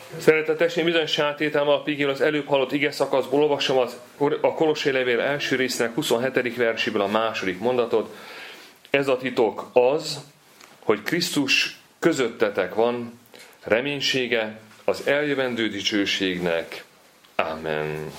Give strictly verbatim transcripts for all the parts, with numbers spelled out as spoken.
Szeretett testvéreim, bizonyos sátételem alapigéről az előbb hallott ige szakaszból olvasom az, a Kolossé levél első részének huszonhetedik verséből a második mondatot. Ez a titok az, hogy Krisztus közöttetek van, reménysége az eljövendő dicsőségnek. Amen.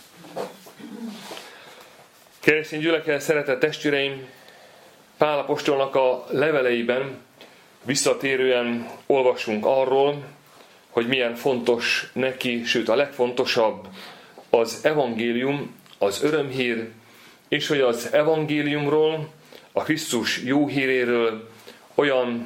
Keresztény gyülekezet, szeretett testvéreim, Pál apostolnak a leveleiben visszatérően olvasunk arról, hogy milyen fontos neki, sőt a legfontosabb az evangélium, az örömhír, és hogy az evangéliumról, a Krisztus jó híréről olyan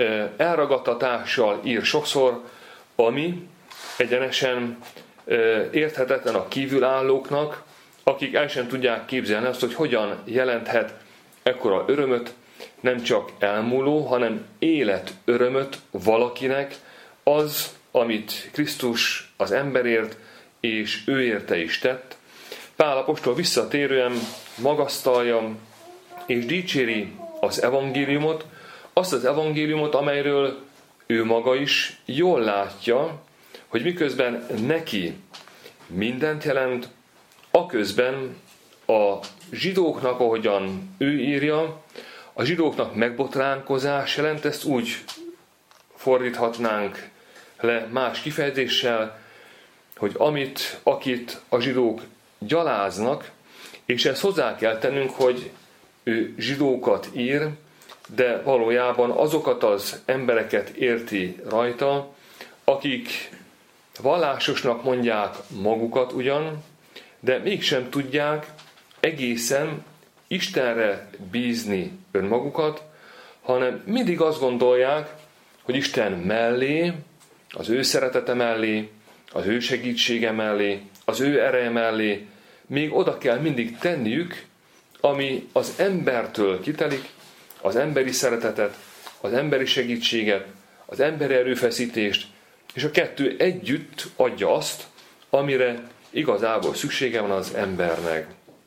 elragadtatással ír sokszor, ami egyenesen érthetetlen a kívülállóknak, akik el sem tudják képzelni azt, hogy hogyan jelenthet ekkora örömöt, nem csak elmúló, hanem életörömöt valakinek az, amit Krisztus az emberért és ő érte is tett. Pál apostol visszatérően magasztalja és dicséri az evangéliumot, azt az evangéliumot, amelyről ő maga is jól látja, hogy miközben neki mindent jelent, aközben a zsidóknak, ahogyan ő írja, a zsidóknak megbotránkozás jelent, ezt úgy fordíthatnánk le más kifejezéssel, hogy amit, akit a zsidók gyaláznak, és ezt hozzá kell tennünk, hogy ő zsidókat ír, de valójában azokat az embereket érti rajta, akik vallásosnak mondják magukat ugyan, de mégsem tudják egészen Istenre bízni önmagukat, hanem mindig azt gondolják, hogy Isten mellé, az ő szeretete mellé, az ő segítsége mellé, az ő ereje mellé még oda kell mindig tenniük, ami az embertől kitelik, az emberi szeretetet, az emberi segítséget, az emberi erőfeszítést, és a kettő együtt adja azt, amire igazából szüksége van az embernek.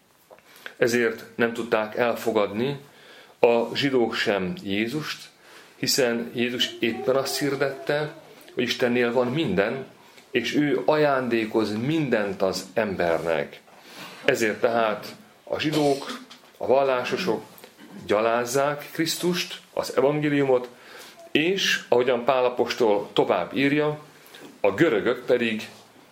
Ezért nem tudták elfogadni a zsidók sem Jézust, hiszen Jézus éppen azt hirdette, hogy Istennél van minden, és ő ajándékoz mindent az embernek. Ezért tehát a zsidók, a vallásosok gyalázzák Krisztust, az evangéliumot, és, ahogyan Pál apostol tovább írja, a görögök pedig,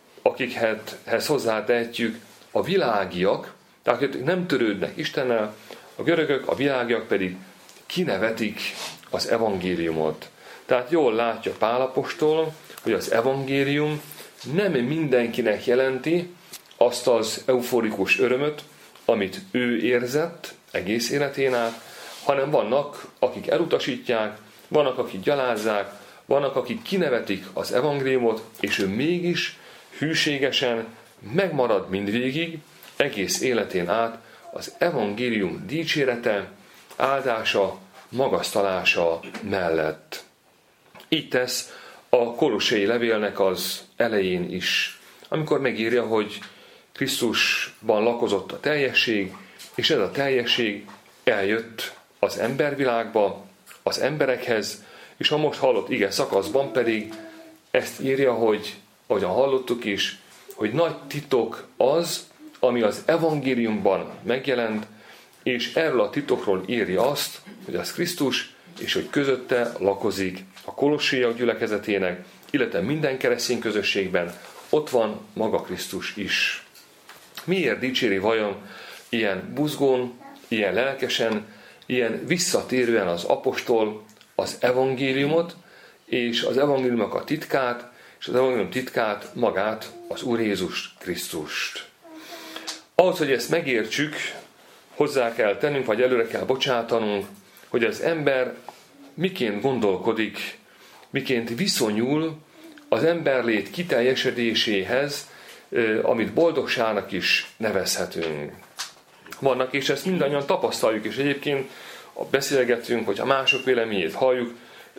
akikhez hozzátehetjük a világiak, tehát akik nem törődnek Istennel, a görögök, a világiak pedig kinevetik az evangéliumot. Tehát jól látja Pál apostol, hogy az evangélium nem mindenkinek jelenti azt az euforikus örömöt, amit ő érzett egész életén át, hanem vannak, akik elutasítják, vannak, akik gyalázzák, vannak, akik kinevetik az evangéliumot, és ő mégis hűségesen megmarad mindvégig, egész életén át az evangélium dicsérete, áldása, magasztalása mellett. Így tesz a Kolossé levélnek az elején is, amikor megírja, hogy Krisztusban lakozott a teljesség, és ez a teljesség eljött az embervilágba, az emberekhez, és a most hallott ige szakaszban pedig ezt írja, hogy ahogyan hallottuk is, hogy nagy titok az, ami az evangéliumban megjelent, és erről a titokról írja azt, hogy az Krisztus, és hogy közötte lakozik a kolosséiak gyülekezetének, illetve minden keresztény közösségben, ott van maga Krisztus is. Miért dicséri vajon ilyen buzgón, ilyen lelkesen, ilyen visszatérően az apostol az evangéliumot, és az evangéliumnak a titkát, és az evangélium titkát, magát, az Úr Jézus Krisztust. Ahhoz, hogy ezt megértsük, hozzá kell tennünk, vagy előre kell bocsátanunk, hogy az ember miként gondolkodik, miként viszonyul az emberlét kiteljesedéséhez, amit boldogságnak is nevezhetünk. Vannak, és ezt mindannyian tapasztaljuk, és egyébként beszélgetünk, hogyha mások véleményét halljuk,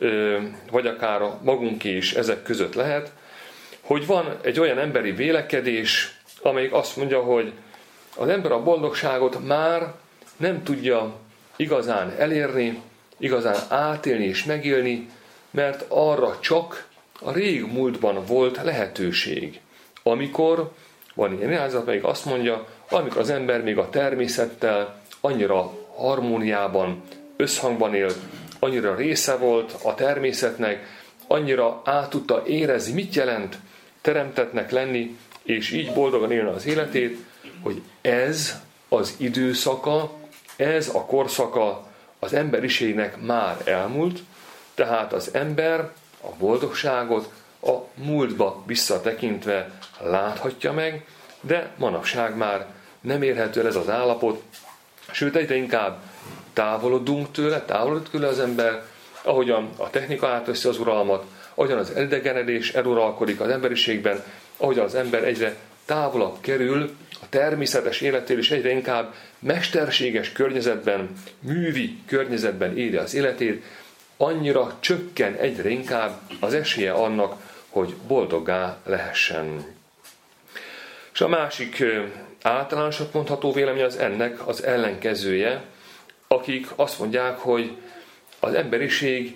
vagy akár a magunk is ezek között lehet, hogy van egy olyan emberi vélekedés, amelyik azt mondja, hogy az ember a boldogságot már nem tudja igazán elérni, igazán átélni és megélni, mert arra csak a régmúltban volt lehetőség, amikor, van ilyen irányzat, még azt mondja, amikor az ember még a természettel annyira harmóniában, összhangban élt, annyira része volt a természetnek, annyira át tudta érezni, mit jelent teremtettnek lenni, és így boldogan élni az életét, hogy ez az időszaka, ez a korszaka az emberiségnek már elmúlt, tehát az ember a boldogságot a múltba visszatekintve láthatja meg, de manapság már nem érhető el ez az állapot, sőt egyre inkább távolodunk tőle, távolod tőle az ember, ahogyan a technika átveszi az uralmat, ahogyan az elidegenedés eluralkodik az emberiségben, ahogyan az ember egyre távolabb kerül a természetes életéről, és egyre inkább mesterséges környezetben, művi környezetben éli az életét, annyira csökken egyre inkább az esélye annak, hogy boldoggá lehessen. És a másik általánosat mondható vélemény az ennek az ellenkezője, akik azt mondják, hogy az emberiség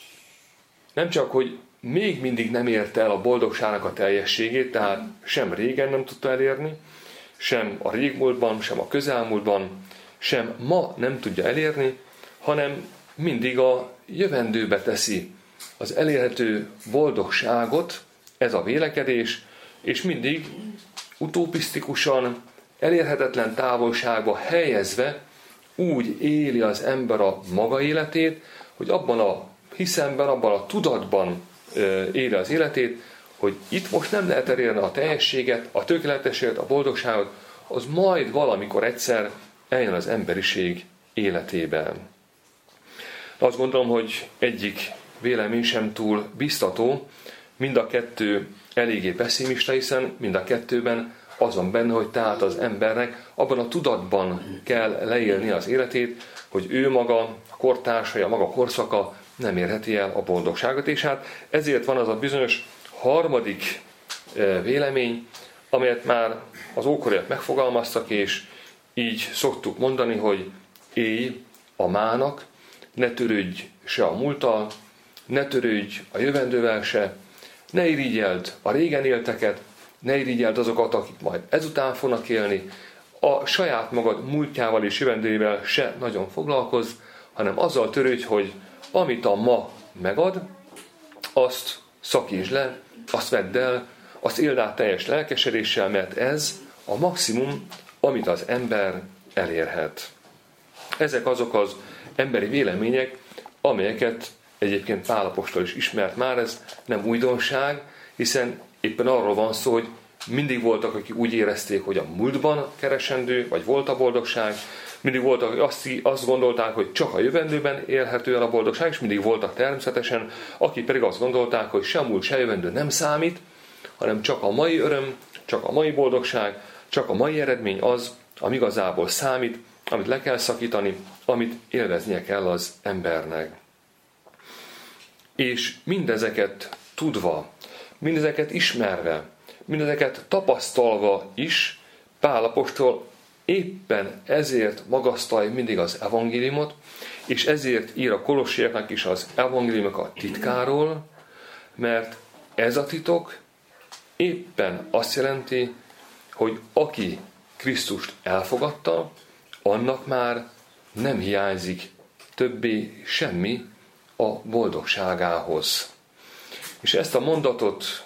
nem csak, hogy még mindig nem érte el a boldogságnak a teljességét, tehát sem régen nem tudta elérni, sem a régmúltban, sem a közelmúltban, sem ma nem tudja elérni, hanem mindig a jövendőbe teszi az elérhető boldogságot, ez a vélekedés, és mindig utopisztikusan, elérhetetlen távolságba helyezve úgy éli az ember a maga életét, hogy abban a hiszemben, abban a tudatban éli az életét, hogy itt most nem lehet elérni a teljességet, a tökéletességet, a boldogságot, az majd valamikor egyszer eljön az emberiség életében. Azt gondolom, hogy egyik vélemény sem túl biztató, mind a kettő eléggé pessimista, hiszen mind a kettőben azon benne, hogy tehát az embernek abban a tudatban kell leélni az életét, hogy ő maga, a kortársai, a maga korszaka nem érheti el a boldogságot, és hát ezért van az a bizonyos harmadik vélemény, amelyet már az ókoriak megfogalmaztak, és így szoktuk mondani, hogy élj a mának, ne törődj se a múlttal, ne törődj a jövendővel se, ne irigyeld a régen élteket, ne irigyeld azokat, akik majd ezután fognak élni, a saját magad múltjával és jövendőjével se nagyon foglalkozz, hanem azzal törődj, hogy amit a ma megad, azt szakítsd le, azt vedd el, azt éld át teljes lelkesedéssel, mert ez a maximum, amit az ember elérhet. Ezek azok az emberi vélemények, amelyeket egyébként Pál apostol is ismert már, ez nem újdonság, hiszen éppen arról van szó, hogy mindig voltak, akik úgy érezték, hogy a múltban keresendő, vagy volt a boldogság, mindig voltak, akik azt, azt gondolták, hogy csak a jövendőben élhető el a boldogság, és mindig voltak természetesen, akik pedig azt gondolták, hogy se a múlt, se a jövendő nem számít, hanem csak a mai öröm, csak a mai boldogság, csak a mai eredmény az, ami igazából számít, amit le kell szakítani, amit élveznie kell az embernek. És mindezeket tudva, mindezeket ismerve, mindezeket tapasztalva is Pál apostol éppen ezért magasztalja mindig az evangéliumot, és ezért ír a kolossiaknak is az evangéliumok a titkáról, mert ez a titok éppen azt jelenti, hogy aki Krisztust elfogadta, annak már nem hiányzik többé semmi a boldogságához. És ezt a mondatot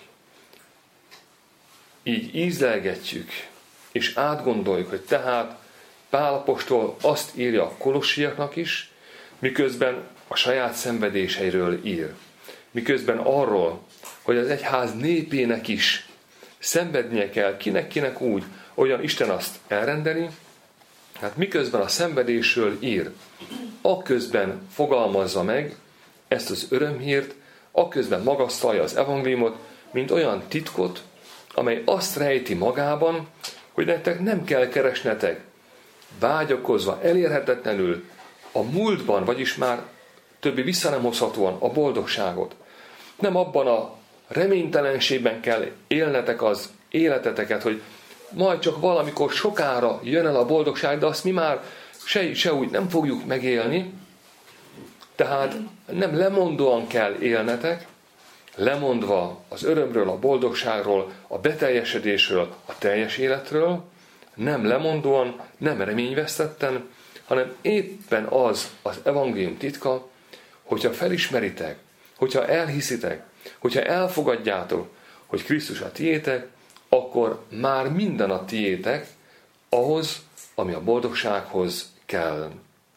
így ízlelgetjük, és átgondoljuk, hogy tehát Pál apostol azt írja a kolossiaknak is, miközben a saját szenvedéseiről ír. Miközben arról, hogy az egyház népének is szenvednie kell, kinek-kinek úgy, olyan Isten azt elrendeli, hát miközben a szenvedésről ír, akközben fogalmazza meg ezt az örömhírt, akközben magasztalja az evangéliumot, mint olyan titkot, amely azt rejti magában, hogy nektek nem kell keresnetek, vágyakozva, elérhetetlenül a múltban, vagyis már többi vissza nem hozhatóan a boldogságot. Nem abban a reménytelenségben kell élnetek az életeteket, hogy majd csak valamikor sokára jön el a boldogság, de azt mi már se, se úgy nem fogjuk megélni. Tehát nem lemondóan kell élnetek, lemondva az örömről, a boldogságról, a beteljesedésről, a teljes életről, nem lemondóan, nem reményvesztetten, hanem éppen az az evangélium titka, hogyha felismeritek, hogyha elhiszitek, hogyha elfogadjátok, hogy Krisztus a tiétek, akkor már minden a tiétek ahhoz, ami a boldogsághoz kell.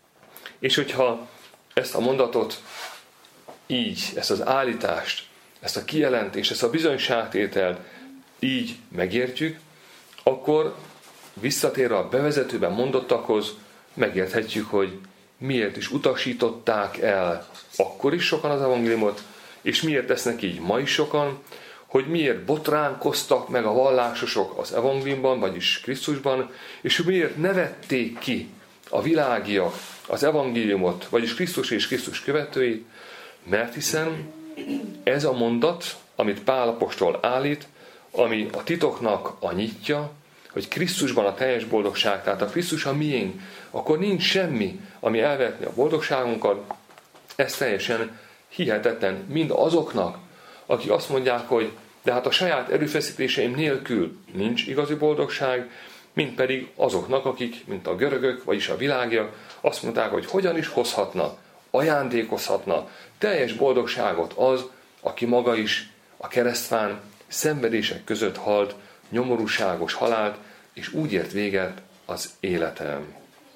És hogyha ezt a mondatot így, ezt az állítást, ezt a kijelentést, ezt a bizonyságtételt így megértjük, akkor visszatérve a bevezetőben mondottakhoz megérthetjük, hogy miért is utasították el akkor is sokan az evangéliumot, és miért tesznek így ma is sokan, hogy miért botránkoztak meg a vallásosok az evangéliumban, vagyis Krisztusban, és miért nevették ki a világiak az evangéliumot, vagyis Krisztus és Krisztus követőit, mert hiszen ez a mondat, amit Pál apostol állít, ami a titoknak a nyitja, hogy Krisztusban a teljes boldogság, tehát a Krisztus a miénk, akkor nincs semmi, ami elvetni a boldogságunkat. Ez teljesen hihetetlen mind azoknak, akik azt mondják, hogy de hát a saját erőfeszítéseim nélkül nincs igazi boldogság, mint pedig azoknak, akik, mint a görögök, vagyis a világiak, azt mondták, hogy hogyan is hozhatna, ajándékozhatna teljes boldogságot az, aki maga is a keresztfán szenvedések között halt, nyomorúságos halált, és úgy ért véget az életem.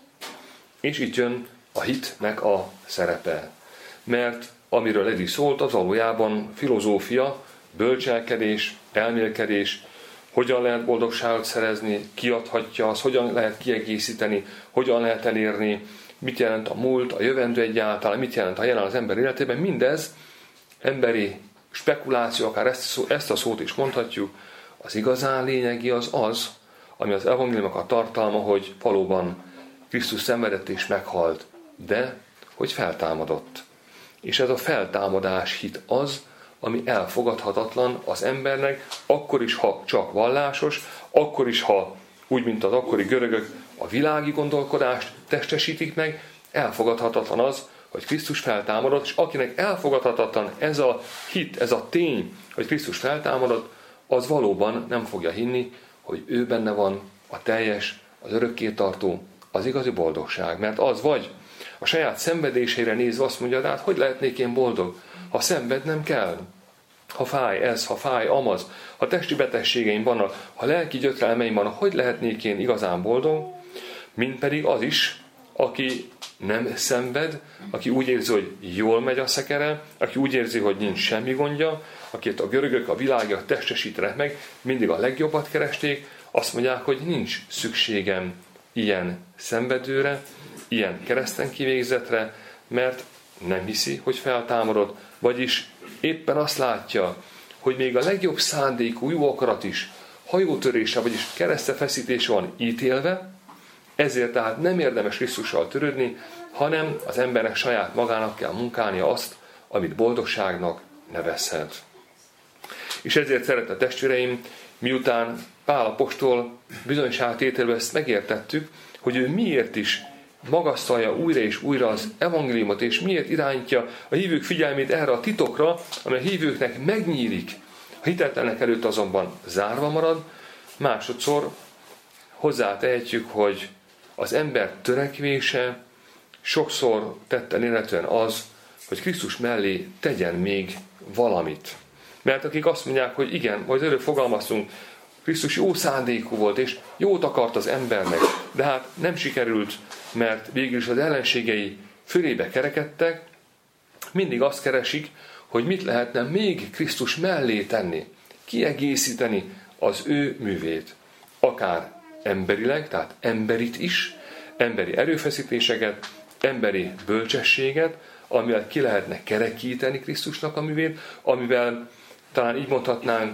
És itt jön a hitnek a szerepe. Mert amiről eddig szólt, az valójában filozófia, bölcselkedés, elmélkedés, hogyan lehet boldogságot szerezni, kiadhatja az, hogyan lehet kiegészíteni, hogyan lehet elérni, mit jelent a múlt, a jövendő egyáltalán, mit jelent a jelen az ember életében. Mindez emberi spekuláció, akár ezt, ezt a szót is mondhatjuk, az igazán lényegi az az, ami az evangéliumnak a tartalma, hogy valóban Krisztus szenvedett és meghalt, de hogy feltámadott. És ez a feltámadás hit az, ami elfogadhatatlan az embernek, akkor is, ha csak vallásos, akkor is, ha úgy, mint az akkori görögök a világi gondolkodást testesítik meg, elfogadhatatlan az, hogy Krisztus feltámadott, és akinek elfogadhatatlan ez a hit, ez a tény, hogy Krisztus feltámadott, az valóban nem fogja hinni, hogy ő benne van a teljes, az örökkétartó, az igazi boldogság. Mert az vagy a saját szenvedésére nézve azt mondja, de hát hogy lehetnék én boldog, ha szenvednem kell? Ha fáj ez, ha fáj amaz, ha testi betegségeim vannak, ha lelki gyötrelmeim vannak, hogy lehetnék én igazán boldog? Mint pedig az is, aki nem szenved, aki úgy érzi, hogy jól megy a szekere, aki úgy érzi, hogy nincs semmi gondja, akit a görögök, a világiak testesítenek meg, mindig a legjobbat keresték, azt mondják, hogy nincs szükségem ilyen szenvedőre, ilyen kereszten kivégzetre, mert nem hiszi, hogy feltámadott, vagyis éppen azt látja, hogy még a legjobb szándékú jó akarat is hajótörése, vagyis keresztefeszítése van ítélve, ezért tehát nem érdemes Krisztussal törődni, hanem az embernek saját magának kell munkálnia azt, amit boldogságnak nevezhet. És ezért, szeretett testvéreim, miután Pál apostol bizonyságtételből ezt megértettük, hogy ő miért is magasztalja újra és újra az evangéliumot, és miért irányítja a hívők figyelmét erre a titokra, amely a hívőknek megnyílik, a hitetlenek előtt azonban zárva marad, másodszor hozzátehetjük, hogy az ember törekvése sokszor tetten illetően az, hogy Krisztus mellé tegyen még valamit. Mert akik azt mondják, hogy igen, majd előbb fogalmaztunk, Krisztus jó szándékú volt, és jót akart az embernek, de hát nem sikerült, mert végül is az ellenségei fölébe kerekedtek, mindig azt keresik, hogy mit lehetne még Krisztus mellé tenni, kiegészíteni az ő művét. Akár emberileg, tehát emberit is, emberi erőfeszítéseket, emberi bölcsességet, amivel ki lehetne kerekíteni Krisztusnak a művét, amivel talán így mondhatnánk,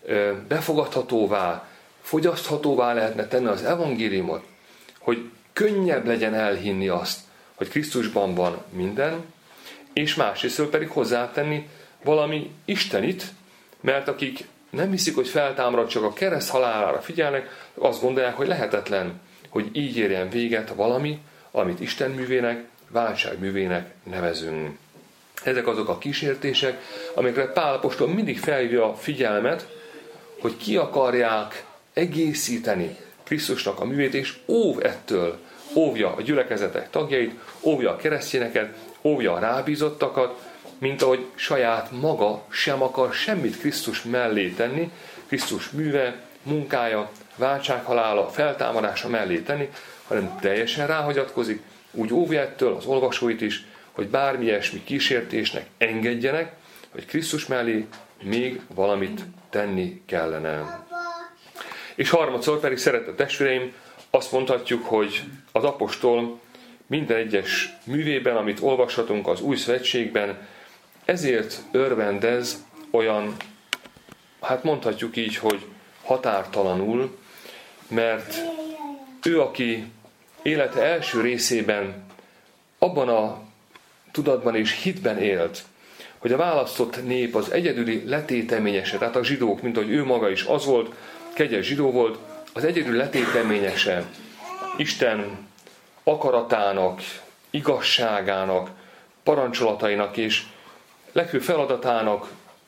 befogadhatóvá, fogyaszthatóvá lehetne tenni az evangéliumot, hogy könnyebb legyen elhinni azt, hogy Krisztusban van minden, és másrészt pedig hozzátenni valami istenit, mert akik nem hiszik, hogy feltámad, csak a kereszt halálára figyelnek, azt gondolják, hogy lehetetlen, hogy így érjen véget valami, amit Isten művének, váltság művének nevezünk. Ezek azok a kísértések, amikre Pál apostol mindig felhívja a figyelmet, hogy ki akarják egészíteni Krisztusnak a művét, és óv ettől. Óvja a gyülekezetek tagjait, óvja a keresztényeket, óvja a rábízottakat, mint ahogy saját maga sem akar semmit Krisztus mellé tenni, Krisztus műve, munkája, váltsághalála, feltámadása mellé tenni, hanem teljesen ráhagyatkozik, úgy óvja ettől az olvasóit is, hogy bármi ilyesmi kísértésnek engedjenek, hogy Krisztus mellé még valamit tenni kellene. És harmadszor pedig, szeretett testvéreim, azt mondhatjuk, hogy az apostol minden egyes művében, amit olvashatunk az Új Szövetségben, ezért örvendez olyan, hát mondhatjuk így, hogy határtalanul, mert ő, aki élete első részében abban a tudatban és hitben élt, hogy a választott nép az egyedüli letéteményese, tehát a zsidók, mint ahogy ő maga is az volt, kegyes zsidó volt, az egyedül letéteményese Isten akaratának, igazságának, parancsolatainak és legfőbb feladatának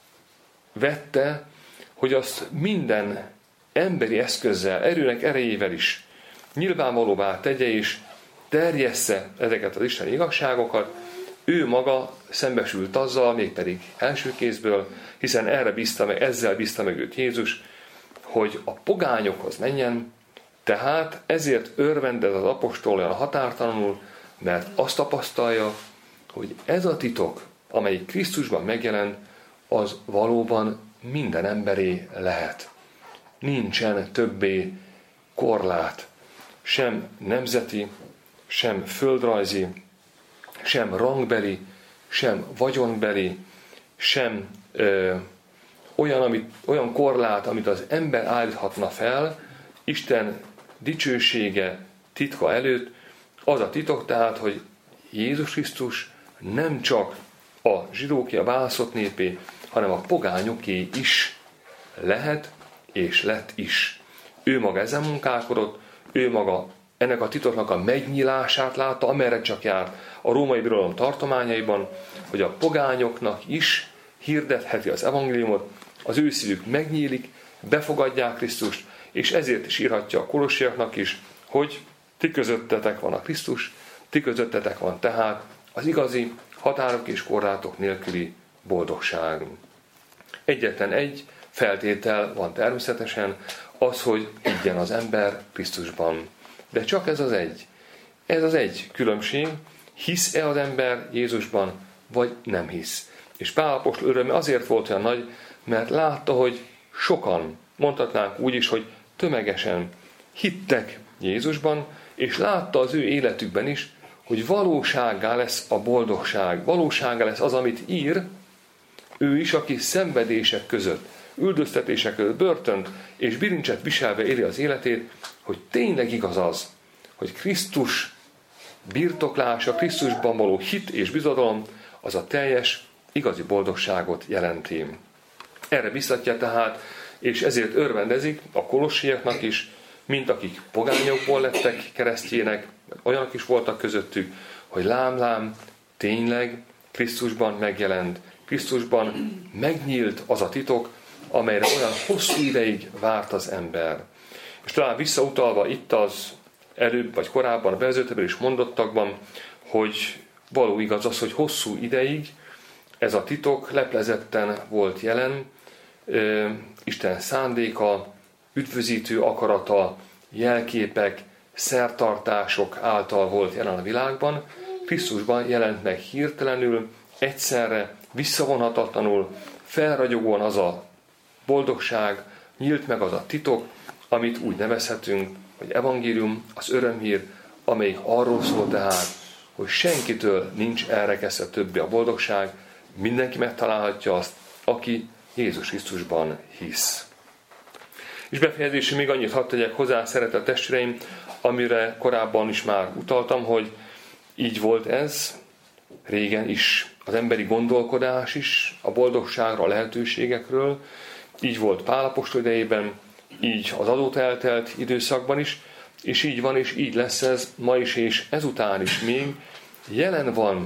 vette, hogy azt minden emberi eszközzel, erőnek erejével is nyilvánvalóvá tegye és terjessze ezeket az Isten igazságokat. Ő maga szembesült azzal, mégpedig első kézből, hiszen erre bízta meg, ezzel bízta meg őt Jézus, hogy a pogányokhoz menjen, tehát ezért örvendez az apostol olyan határtalanul, mert azt tapasztalja, hogy ez a titok, amelyik Krisztusban megjelent, az valóban minden emberé lehet. Nincsen többé korlát, sem nemzeti, sem földrajzi, sem rangbeli, sem vagyonbeli, sem ö, olyan, amit, olyan korlát, amit az ember állíthatna fel, Isten dicsősége titka előtt, az a titok tehát, hogy Jézus Krisztus nem csak a zsidóké, a választott népé, hanem a pogányoké is lehet, és lett is. Ő maga ezen munkálkodott, ő maga ennek a titoknak a megnyílását látta, amerre csak járt a római birodalom tartományaiban, hogy a pogányoknak is hirdetheti az evangéliumot, az ő szívük megnyílik, befogadják Krisztust, és ezért is írhatja a kolossiaknak is, hogy ti közöttetek van a Krisztus, ti közöttetek van tehát az igazi határok és korlátok nélküli boldogság. Egyetlen egy feltétel van természetesen, az, hogy higgyen az ember Krisztusban. De csak ez az egy. Ez az egy különbség, hisz-e az ember Jézusban, vagy nem hisz. És Pál apostol öröme azért volt olyan nagy, mert látta, hogy sokan, mondhatnánk úgy is, hogy tömegesen hittek Jézusban, és látta az ő életükben is, hogy valósággá lesz a boldogság, valósággá lesz az, amit ír, ő is, aki szenvedések között, üldöztetések között, börtönt és bilincset viselve éli az életét, hogy tényleg igaz az, hogy Krisztus birtoklása, Krisztusban való hit és bizodalom, az a teljes, igazi boldogságot jelenti. Erre biztatja tehát, és ezért örvendezik a kolossiaknak is, mint akik pogányokból lettek keresztjének, olyanok is voltak közöttük, hogy lám-lám, tényleg Krisztusban megjelent, Krisztusban megnyílt az a titok, amelyre olyan hosszú ideig várt az ember. És talán visszautalva itt az előbb vagy korábban a bevezetőben is mondottakban, hogy való igaz az, hogy hosszú ideig ez a titok leplezetten volt jelen, Isten szándéka, üdvözítő akarata, jelképek, szertartások által volt jelen a világban, Krisztusban jelent meg hirtelenül, egyszerre, visszavonhatatlanul, felragyogóan az a boldogság, nyílt meg az a titok, amit úgy nevezhetünk, hogy evangélium, az örömhír, amelyik arról szól tehát, hogy senkitől nincs elrekesztve többé a boldogság, mindenki megtalálhatja azt, aki Jézus Krisztusban hisz. És befejezésül még annyit hadd tegyek hozzá, szeretett testvéreim, amire korábban is már utaltam, hogy így volt ez, régen is, az emberi gondolkodás is, a boldogságra, a lehetőségekről, így volt Pál apostol idejében, így az azóta eltelt időszakban is, és így van, és így lesz ez ma is, és ezután is még jelen van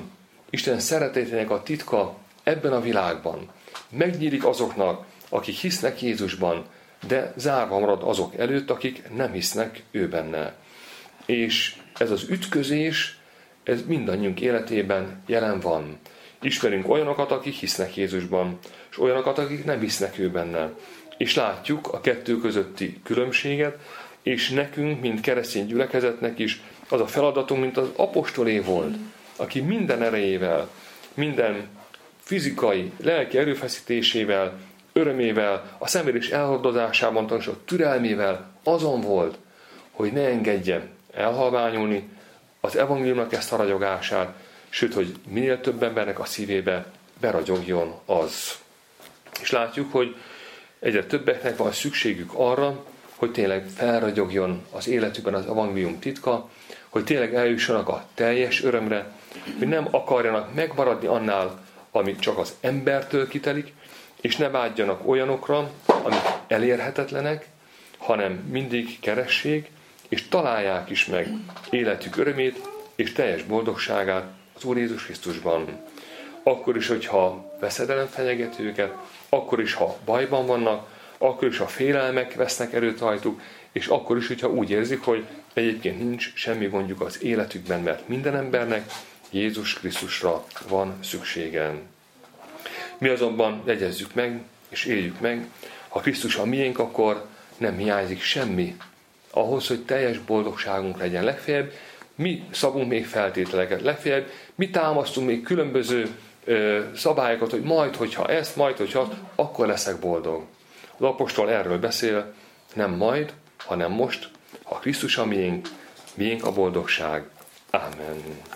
Isten szeretetének a titka ebben a világban megnyílik azoknak, akik hisznek Jézusban, de zárva marad azok előtt, akik nem hisznek ő benne. És ez az ütközés, ez mindannyiunk életében jelen van. Ismerünk olyanokat, akik hisznek Jézusban, és olyanokat, akik nem hisznek ő benne. És látjuk a kettő közötti különbséget, és nekünk, mint keresztény gyülekezetnek is az a feladatunk, mint az apostolé volt, aki minden erejével, minden fizikai, lelki erőfeszítésével, örömével, a szenvedés elhordozásában tanúsított türelmével azon volt, hogy ne engedje elhalványulni az evangéliumnak ezt a ragyogását, sőt, hogy minél több embernek a szívébe beragyogjon az. És látjuk, hogy egyre többeknek van szükségük arra, hogy tényleg felragyogjon az életükben az evangélium titka, hogy tényleg eljussanak a teljes örömre, hogy nem akarjanak megmaradni annál, ami csak az embertől kitelik, és ne vágyjanak olyanokra, amik elérhetetlenek, hanem mindig keressék, és találják is meg életük örömét és teljes boldogságát az Úr Jézus Krisztusban. Akkor is, hogyha veszedelem fenyeget őket, akkor is, ha bajban vannak, akkor is, ha félelmek vesznek erőt rajtuk, és akkor is, hogyha úgy érzik, hogy egyébként nincs semmi gondjuk az életükben, mert minden embernek Jézus Krisztusra van szüksége. Mi azonban jegyezzük meg, és éljük meg, ha Krisztus a miénk, akkor nem hiányzik semmi ahhoz, hogy teljes boldogságunk legyen. Legfeljebb mi szabunk még feltételeket, legfeljebb mi támasztunk még különböző ö, szabályokat, hogy majd, hogyha ezt, majd, hogyha azt, akkor leszek boldog. Az apostol erről beszél, nem majd, hanem most, ha Krisztus a miénk, miénk a boldogság. Ámen.